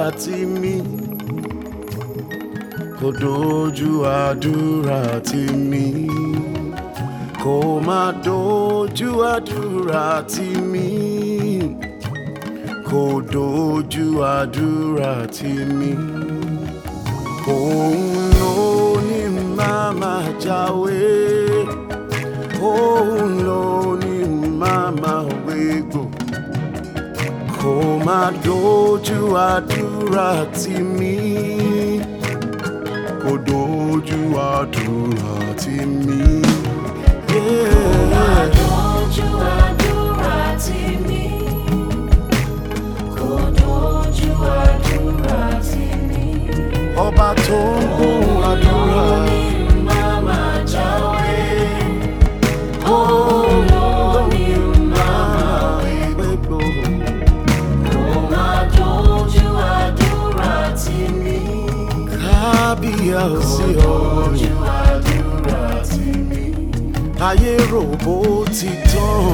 tì mí, kò dojú àdúrà tì mí, kò má dojú àdúrà tì mí, kò dojú àdúrà tì mí. Òun ló ní màmá jáwé, òun ló ní màmá wégbò, kò má dojú àdúrà tì mí, kò dojú àdúrà tì mí. Kò má dojú àdúrà tì mí, kò dojú àdúrà tì mí. Ọba tó ń gbóhùn àdúrà, Òun ló ní màmá jáwé, òun òun ló ní màmá wégbò, kò má dojú àdúrà tì mí, kábíyèsí ọ̀run. dojú àdúrà tì mí. Ayé rò bó ti tán,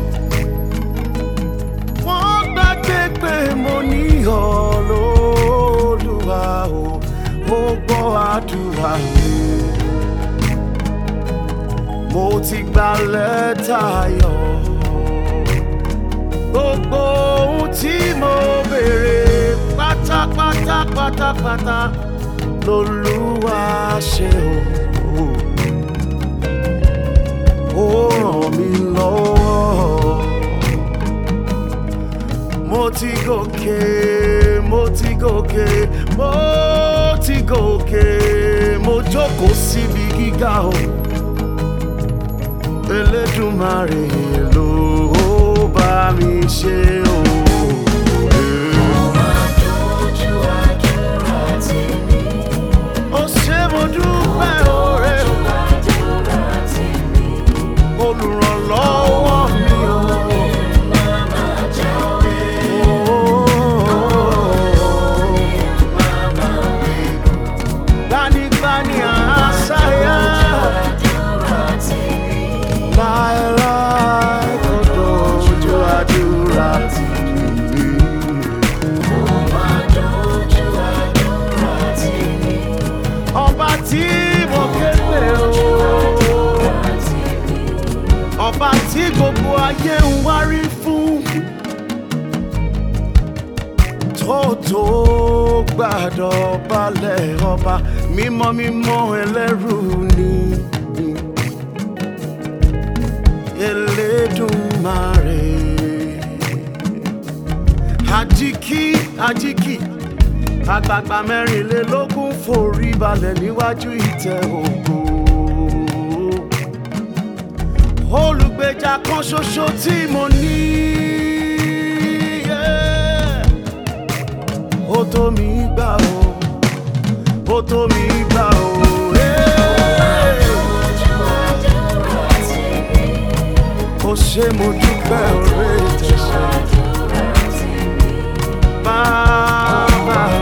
wọ́n gbàgbé pé mo ní ọ lólúwa o, ó gbọ́ àdúrà mi. Mo ti gba lẹ́tà ayọ̀, gbogbo ohun tí mo béèrè pátápátá lolúwa ṣe o. Ó ràn mí lọ́wọ́, mo ti gòkè, mo ti gòkè, mo ti gòkè, mo jókòó síbi gíga o. Elédùmarè ló bá mi ṣe o. Kò má dojú àdúrà tì mí, Ó ṣé mo dúpẹ́ oore o, dojú àdúrà tì mí. olùrànlọ́wọ́ mi o. Màmá jáwé, màmá wégbò, Gbanigbani àṣàyà, àdúrà tì mí. láéláé kò dojú àdúrà tì mí. Kò má dojú àdúrà tì mí, Ọba tí mo képe o, àdúrà tì mí. ọba tí gbogbo ayé ń wárí fún, tó gbàdọ̀ balẹ̀ ọba mímọ́ ẹlẹ́rù ni. Elédùmarè, àjíkí àgbààgbà mẹ́rìnlélógún forí balẹ̀ níwájú ìtẹ́ ògo. Olùgbèjà kan ṣoṣo tí mo ní, yeah. Ó tó mi gbà o, ó tó mi gbà o. Dojú àdúrà tì mí, Ó ṣé mo dúpẹ́ oore ìtẹ̀sẹ̀. àdúrà tì mí. Bàbá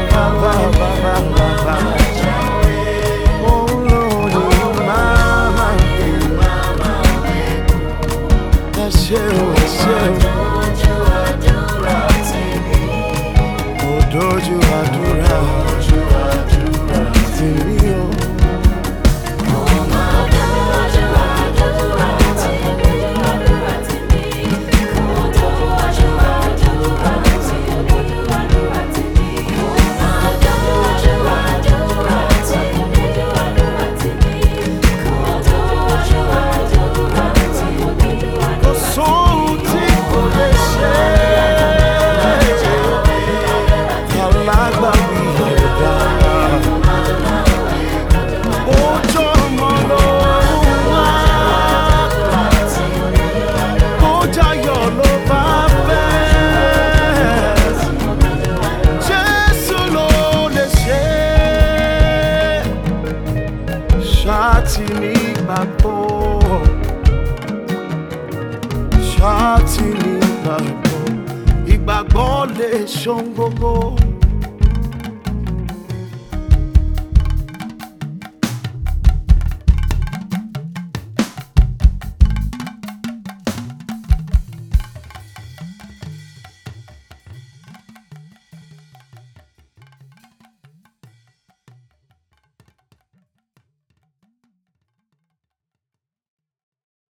Jáwé, òun ló ní màmá mi. màmá wégbò, Ẹ ṣé o, ẹ ṣé o. dojú àdúrà tì mí, Kò dojú àdúrà dojú àdúrà tì mí o. Kò má dojú àdúrà tì mí, àdúrà tì mí. Kò dojú àdúrà tì mí, àdúrà tì mí. Kò má dojú àdúrà tì mí, àdúrà tì mí. Kò dojú àdúrà tì mí, Kò sóhun tí kò lè ṣe. Alágbàwí ẹ̀dá. Ojú ọmọ ló wá, ojú ayọ̀ ló bá fẹ́. Jésù ló lè ṣe. Ṣáàtì ní ìgbàgbọ́, ṣáàtì ní ìgbàgbọ́, ìgbàgbọ́ lè ṣohun gbogbo.